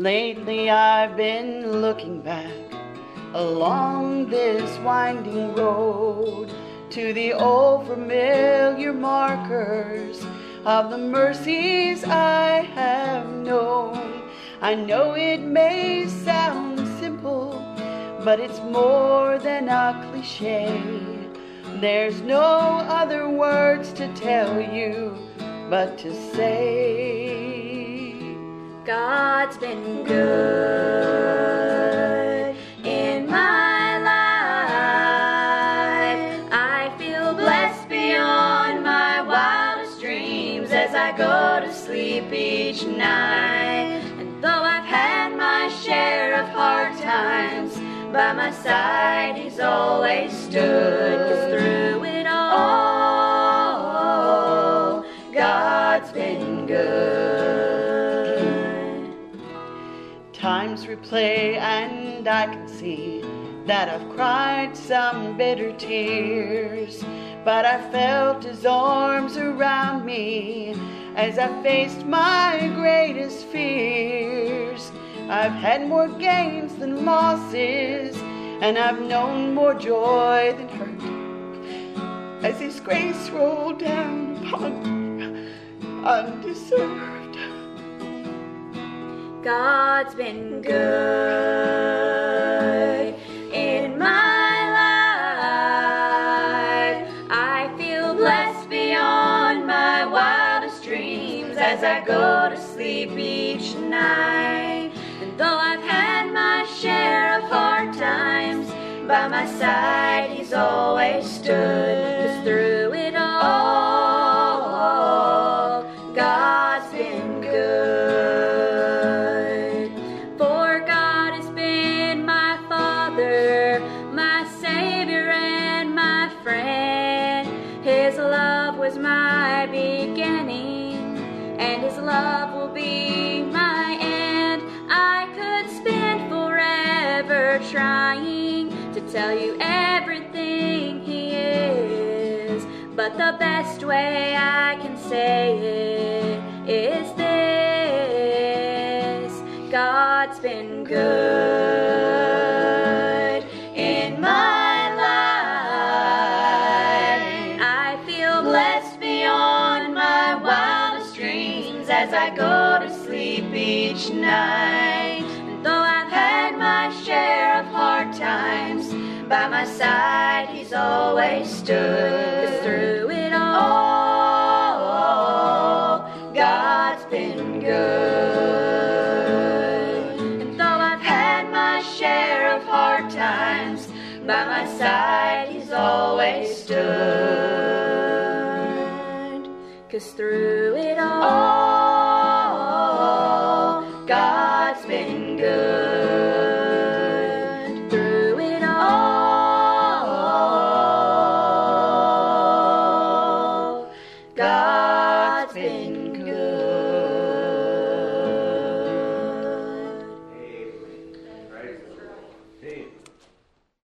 Lately I've been looking back along this winding road to the old familiar markers of the mercies I have known. I know it may sound simple, but it's more than a cliche. There's no other words to tell you but to say, God's been good in my life. I feel blessed beyond my wildest dreams as I go to sleep each night. And though I've had my share of hard times, by my side He's always stood. 'Cause through it all, God's been good. Times replay and I can see that I've cried some bitter tears, but I felt His arms around me as I faced my greatest fears. I've had more gains than losses, and I've known more joy than hurt, as His grace rolled down upon me undeserved. God's been good in my life. I feel blessed beyond my wildest dreams as I go to sleep each night. And though I've had my share of hard times, by my side He's always stood. 'Cause through it all, God's been good. For God has been my Father, my Savior and my friend. His love was my beginning, and His love will be my end. I could spend forever trying to tell you everything He is, but the best way I can say it is this: God's been good in my life. I feel blessed beyond my wildest dreams as I go to sleep each night. And though I've had my share of hard times, by my side He's always stood. 'Cause through it all, God's been good. And though I've had my share of hard times, by my side He's always stood. 'Cause through it all, God's been good. Through it all, God's been good.